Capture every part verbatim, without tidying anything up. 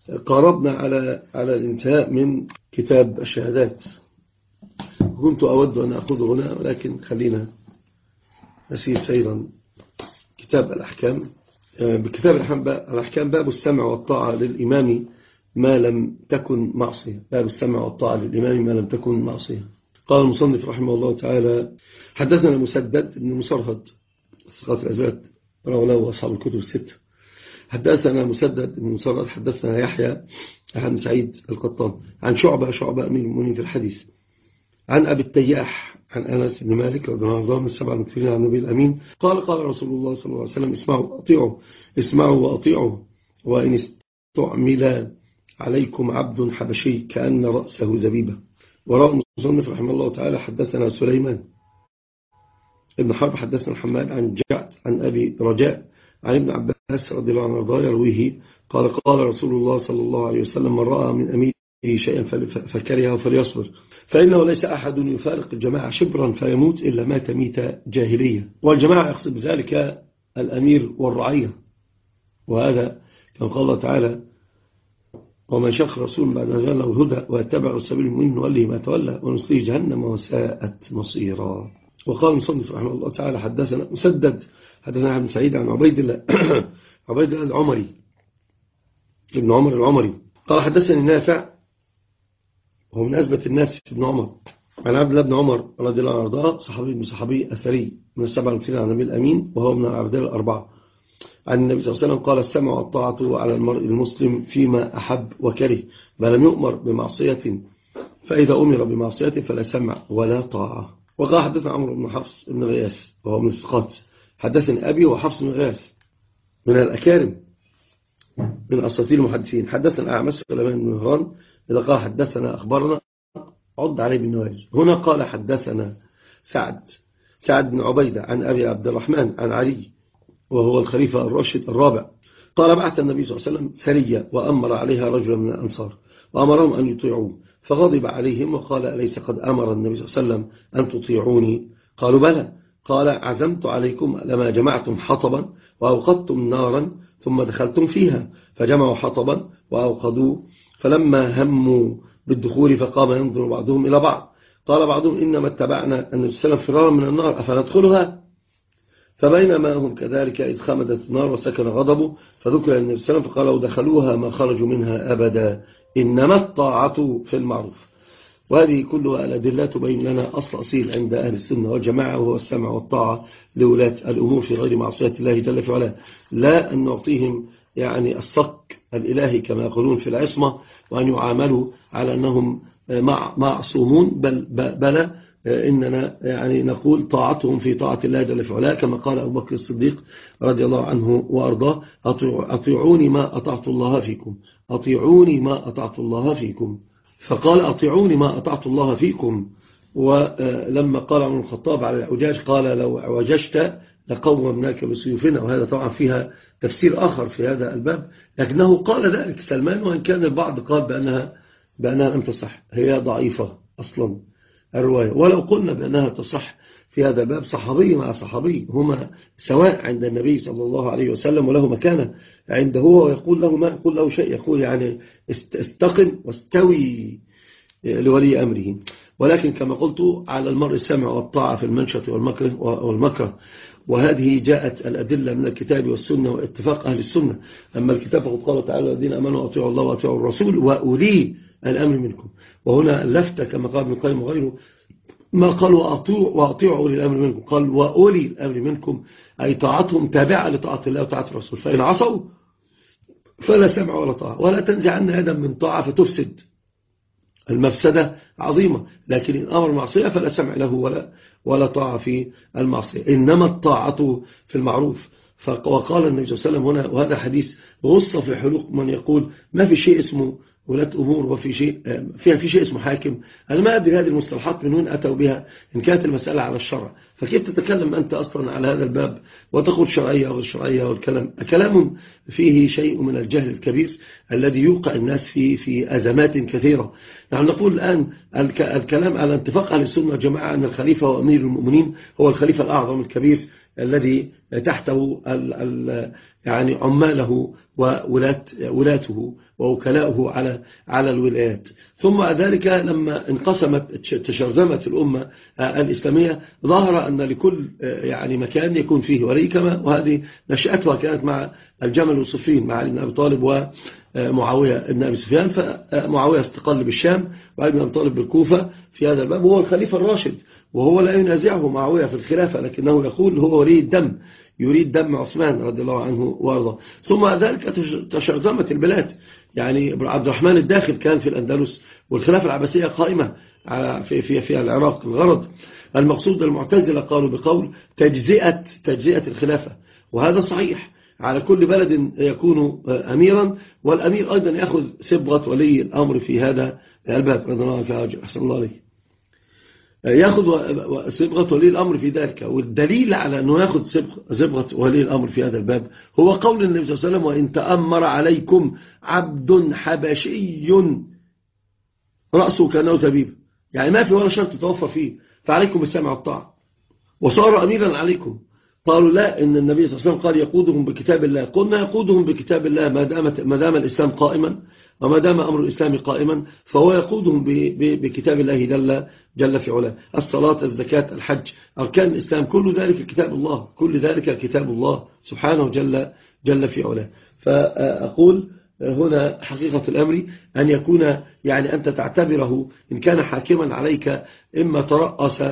قاربنا على على الانتهاء من كتاب الشهادات. كنت أود أن أخذ هنا ولكن خلينا نسير سيرا. كتاب الأحكام. بكتاب الأحكام باب السمع والطاعة للإمام ما لم تكن معصية. باب السمع والطاعة للإمام ما لم تكن معصية. قال المصنف رحمه الله تعالى: حدثنا مسدد بن مسرهد ثقات الأزواج رواه له أصحاب الكتب الستة. حدثنا مسدد بن مسرهد حدثنا يحيى عن سعيد القطان عن شعبة شعبة أمير المؤمنين في الحديث عن أبي التياح عن أنس بن مالك رضي الله عنه من السبعة المكثرين عن النبي الأمين قال قال رسول الله صلى الله عليه وسلم: اسمعوا وأطيعوا اسمعوا وأطيعوا وإن استعمل عليكم عبد حبشي كأن رأسه زبيبة. وراء المصنف رحمه الله تعالى: حدثنا سليمان ابن حرب حدثنا حماد عن جعد عن أبي رجاء عن ابن عباس رضي الله عنه يرويه قال قال رسول الله صلى الله عليه وسلم: من رأى من أميره شيئا فكرهه فليصبر فإنه ليس أحد يفارق الجماعة شبرا فيموت إلا مات ميتة جاهلية. والجماعة يقصد بذلك الأمير والرعية، وهذا كما قال الله تعالى: ومن شخ رسول بعد ما جاء له الهدى ويتبع السبيل المؤمن نوليه ما تولى ونصليه جهنم وساءت مصيرا. وقال المصنف رحمه الله تعالى: حدثنا مسدد حدثنا ابن سعيد عن عبيد الله عبيد الله العمري ابن عمر العمري قال حدثني نافع وهو من أثبت الناس في ابن عمر عن عبد الله بن عمر رضي الله عنه صحابي من صحابي أثري من السبعة المكثرين عن النبي الأمين وهو من العبدال الأربعة عن النبي صلى الله عليه وسلم قال: السمع والطاعة على المرء المسلم فيما أحب وكره ما لم يؤمر بمعصية، فإذا أمر بمعصية فلا سمع ولا طاعة. وقال حدثنا عمرو بن حفص بن غياث وهو من الثقات حدثني أبي وحفص بن غياث من الأكارم من أساطير المحدثين. حدثنا أعمش سليمان بن مهران إذا قال حدثنا أخبرنا عد عليه بالنواجذ. هنا قال حدثنا سعد سعد بن عبيدة عن أبي عبد الرحمن عن علي وهو الخليفة الراشد الرابع قال: بعث النبي صلى الله عليه وسلم سرية وأمر عليها رجلا من الأنصار وأمرهم أن يطيعوه فغضب عليهم وقال: أليس قد أمر النبي صلى الله عليه وسلم أن تطيعوني؟ قالوا: بلى. قال: عزمت عليكم لما جمعتم حطبا وأوقدتم نارا ثم دخلتم فيها. فجمعوا حطبا وأوقدوا فلما هموا بالدخول فقام ينظر بعضهم إلى بعض. قال بعضهم: إنما اتبعنا النبي صلى الله عليه وسلم فرارا من النار أفندخلها؟ فبينما هم كذلك إذ خمدت النار وسكن غضبه فذكر النبي صلى الله عليه وسلم فقال: لو دخلوها ما خرجوا منها أبدا إنما الطاعة في المعروف. وهذه كلها الأدلة تبين لنا أصل أصيل عند أهل السنة والجماعة وهو السمع والطاعة لولاة الأمور في غير معصية الله جل في علاه، لا أن نعطيهم يعني الصك الإلهي كما يقولون في العصمة وأن يعاملوا على أنهم معصومون، بل بل إننا يعني نقول طاعتهم في طاعة الله جل في علاه كما قال أبو بكر الصديق رضي الله عنه وأرضاه: أطيعوني ما أطعت الله فيكم أطيعوني ما أطعت الله فيكم. فقال: أطيعوني ما أطعت الله فيكم. ولما قال عمر الخطاب على العجاج قال: لو عججت لقومناك بسيوفنا. وهذا طبعا فيها تفسير آخر في هذا الباب، لكنه قال ذلك سلمان، وإن كان البعض قال بأنها, بأنها لم تصح، هي ضعيفة أصلا الرواية. ولو قلنا بأنها تصح في هذا الباب صحابي مع صحابي هما سواء عند النبي صلى الله عليه وسلم وله مكانة عنده هو، ويقول له ما يقول له شيء، يقول يعني استقم واستوي لولي أمره. ولكن كما قلت على المرء السمع والطاعة في المنشط والمكره, والمكره وهذه جاءت الأدلة من الكتاب والسنة واتفاق أهل السنة. أما الكتاب فقد قال تعالى: الذين أمنوا أطيعوا الله وأطيعوا الرسول وأولي الأمر منكم. وهنا اللفتة كما قال ابن القيم وغيره ما قال وأطيعوا أولي الأمر منكم، قال وأولي الأمر منكم، أي طاعتهم تابعة لطاعة الله وطاعة الرسول، فإن عصوا فلا سمع ولا طاعة. ولا تنزعن يدا من طاعة فتفسد، المفسدة عظيمة، لكن إن أمر معصية فلا سمع له ولا ولا طاعة في المعصية، إنما الطاعة في المعروف. وقال النبي صلى الله عليه وسلم هنا، وهذا حديث غصة في حلوق من يقول ما في شيء اسمه ولاة أمور وفي شيء فيها في شيء اسمه حاكم. أنا ما أدري هذه المصطلحات من وين أتوا بها إن كانت المسألة على الشرع، فكيف تتكلم أنت أصلا على هذا الباب وتقول شرعية والشرعية والكلام كلام فيه شيء من الجهل الكبير الذي يوقع الناس في في أزمات كثيرة. نحن نقول الآن الكلام على اتفاق أهل السنة والجماعة أن الخليفة وأمير المؤمنين هو الخليفة الأعظم الكبير الذي تحته ال ال يعني عماله وولاته ووكلاؤه على على الولايات. ثم ذلك لما انقسمت تشرذمت الأمة الإسلامية ظهر أن لكل يعني مكان يكون فيه ولي، كما وهذه نشأتها كانت مع الجمل والصفين مع علي بن أبي طالب ومعاوية بن أبي سفيان. فمعاوية استقل بالشام وعلي بن أبي طالب بالكوفة في هذا الباب، وهو الخليفة الراشد، وهو لا ينازعه معاوية في الخلافة، لكنه يقول هو ولي الدم، يريد دم عثمان رضي الله عنه وارضاه. ثم ذلك تشرذمت البلاد، يعني عبد الرحمن الداخل كان في الأندلس والخلافة العباسية قائمة في في في العراق. الغرض المقصود المعتزلة قالوا بقول تجزئة تجزئة الخلافة، وهذا صحيح، على كل بلد يكون أميرا، والأمير أيضا يأخذ صبغة ولي الأمر في هذا الباب رضي الله عنه. أحسن الله عليه، يأخذ صبغة ولي الأمر في ذلك. والدليل على أنه يأخذ صبغة ولي الأمر في هذا الباب هو قول النبي صلى الله عليه وسلم: وإن تأمر عليكم عبد حبشي رأسه كأنه زبيب، يعني ما في ولا شرط تتوفر فيه، فعليكم بالسمع والطاعة، وصار أميرا عليكم. قالوا لا، إن النبي صلى الله عليه وسلم قال يقودهم بكتاب الله. قلنا يقودهم بكتاب الله ما دام ما دام الإسلام قائما، وما دام أمر الإسلام قائما فهو يقودهم بكتاب الله جل جل في علاه. الصلاة، الزكاة، الحج، أركان الإسلام، كل ذلك كتاب الله، كل ذلك كتاب الله سبحانه جل جل في علاه. فأقول هنا حقيقة الأمر أن يكون يعني أنت تعتبره إن كان حاكما عليك إما ترأس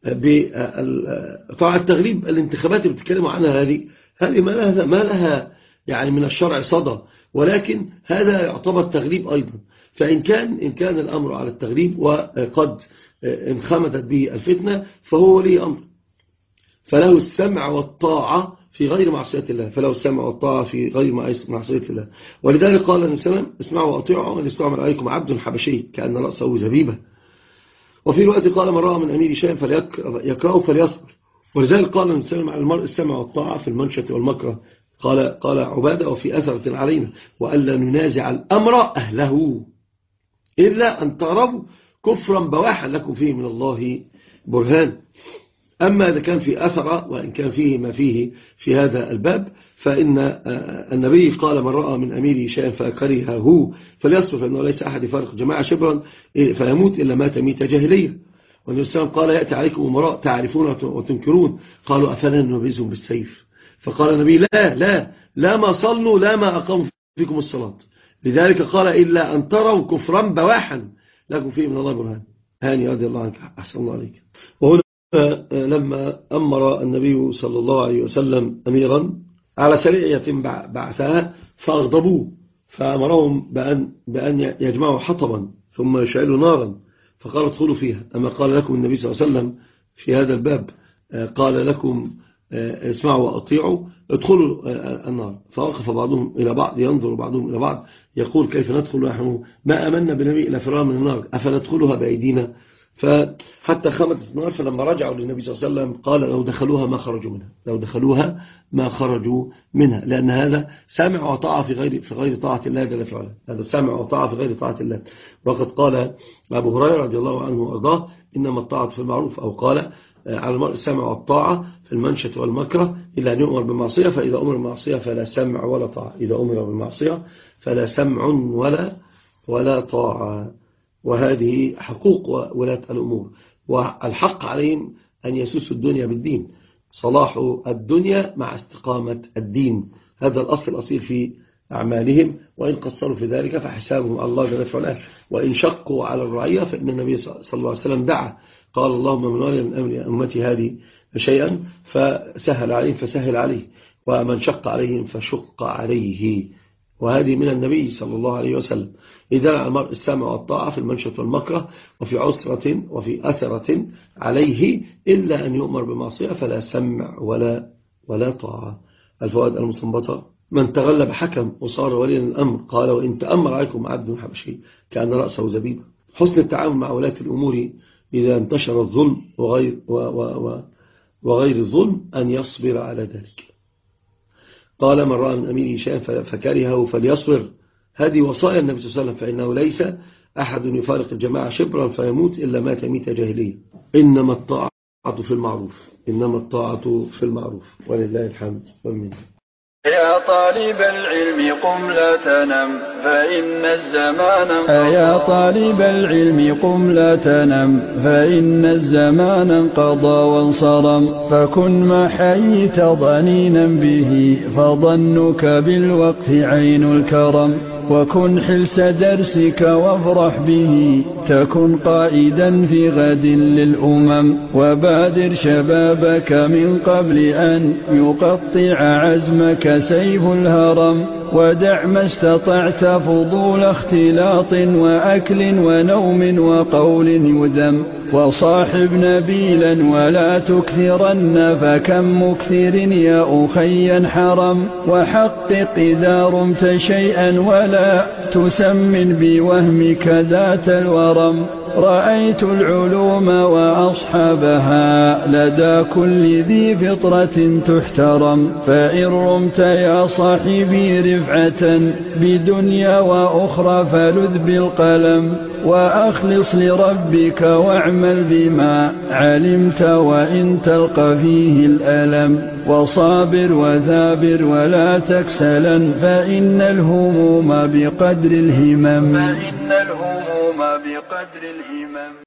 بطاعة التغليب. الانتخابات اللي بتتكلموا عنها هذه هذه ما لها ما لها يعني من الشرع صدى، ولكن هذا يعتبر تغليب أيضا. فإن كان إن كان الأمر على التغليب وقد انخمدت به الفتنة فهو ولي أمر، فله السمع والطاعة في غير معصية الله، فله السمع والطاعة في غير معصية الله. ولذلك قال النبي صلى الله عليه وسلم: اسمعوا واطيعوا من استعمل عليكم عبد حبشي كأن رأسه زبيبة. وفي الوقت قال: من رأى من أمير شيئا فليكرهه فليصبر. ولذلك قال النبي صلى الله عليه وسلم: على المرء السمع والطاعة في المنشة والمكره. قال قال عبادة: وفي أثرة علينا وألا ننازع الأمر أهله إلا أن تروا كفرا بواحا لكم فيه من الله برهان. أما إذا كان في أثر وإن كان فيه ما فيه في هذا الباب، فإن النبي قال: من رأى من أميره شيئا فكرهه فليصبر، فإنه ليس أحد يفارق جماعة شبرا فيموت إلا مات ميتة جاهلية. والنبي صلى الله عليه وسلم قال: يأتي عليكم أمراء تعرفون وتنكرون، قالوا: أفلا ننبذهم بالسيف؟ فقال النبي: لا لا لا ما صلوا لا ما أقاموا فيكم الصلاة. لذلك قال: إلا أن تروا كفرا بواحا لكم فيه من الله برهان. هاني رضي الله عنك. أحسن الله عليك. وهنا لما أمر النبي صلى الله عليه وسلم أميرا على سرية بعثها فأغضبوه، فأمرهم بأن, بأن يجمعوا حطبا ثم يشعلوا نارا، فقال: ادخلوا فيها. أما قال لكم النبي صلى الله عليه وسلم في هذا الباب، قال لكم: اسمعوا وأطيعوا، ادخلوا النار. فوقف بعضهم إلى بعض ينظر بعضهم إلى بعض يقول: كيف ندخل ونحن ما أمنا بالنبي إلى فرار من النار، أفندخلها بأيدينا؟ فحتى خمدت النار. فلما رجعوا للنبي صلى الله عليه وسلم قال: لو دخلوها ما خرجوا منها، لو دخلوها ما خرجوا منها، لأن هذا سامع وطاعة في غير في غير طاعة الله جل في علاه، هذا سامع وطاعة في غير طاعة الله. وقد قال أبو هريرة رضي الله عنه وأرضاه: إنما الطاعة في المعروف، أو قال: على المرء السمع والطاعة في المنشة والمكره إلا أن يؤمر بالمعصية، فإذا أمر بالمعصية فلا سمع ولا طاعة، إذا أمر بالمعصية فلا سمع ولا ولا طاعة. وهذه حقوق ولاة الأمور، والحق عليهم أن يسوسوا الدنيا بالدين، صلاح الدنيا مع استقامة الدين، هذا الأصل الأصيل في أعمالهم. وإن قصروا في ذلك فحسابهم على الله جل وعلا، وإن شقوا على الرعية فإن النبي صلى الله عليه وسلم دعا قال: اللهم من ولي من أمر أمتي هذه شيئا فسهل عليهم فسهل عليه، ومن شق عليهم فشق عليه. وهذه من النبي صلى الله عليه وسلم. إذا على المرء السمع والطاعة في المنشة والمكره وفي عسرة وفي أثرة عليه إلا أن يؤمر بمعصية فلا سمع ولا ولا طاعة. الفوائد المستنبطة: من تغلب حكم وصار وليا الأمر. قال: وإن تأمر عليكم عبد حبشي كأن رأسه زبيب. حسن التعامل مع ولاة الأمور إذا انتشر الظلم وغير, و و و وغير الظلم أن يصبر على ذلك. قال: من رأى من أميره شيئا فكرهه فليصبر. هذه وصايا النبي صلى الله عليه وسلم، فإنه ليس أحد يفارق الجماعة شبرا فيموت إلا مات ميتة جاهلية. إنما الطاعة الطاعة في المعروف، إنما الطاعة في المعروف، ولله الحمد والمنة. يا طالب العلم قم لا تنم فإن الزمان انقضى يا طالب العلم قم لا تنم فإن الزمان انقضى وانصرم فكن ما حييت ضنينا به فظنك بالوقت عين الكرم وكن حلس درسك وافرح به تكن قائدا في غد للأمم وبادر شبابك من قبل أن يقطع عزمك سيف الهرم ودع ما استطعت فضول اختلاط وأكل ونوم وقول يذم وصاحب نبيلا ولا تكثرن فكم مكثر يا أخي حرم وحقق إذا رمت شيئا ولا تسمن بوهمك ذات الورم رأيت العلوم وأصحابها لدى كل ذي فطرة تحترم فإن رمت يا صاحبي رفعة بدنيا وأخرى فلذ بالقلم وأخلص لربك واعمل بما علمت وإن تلقى فيه الألم وصابر وثابر ولا تكسلا فإن الهموم بقدر الهمم فإن الهموم بقدر الهمم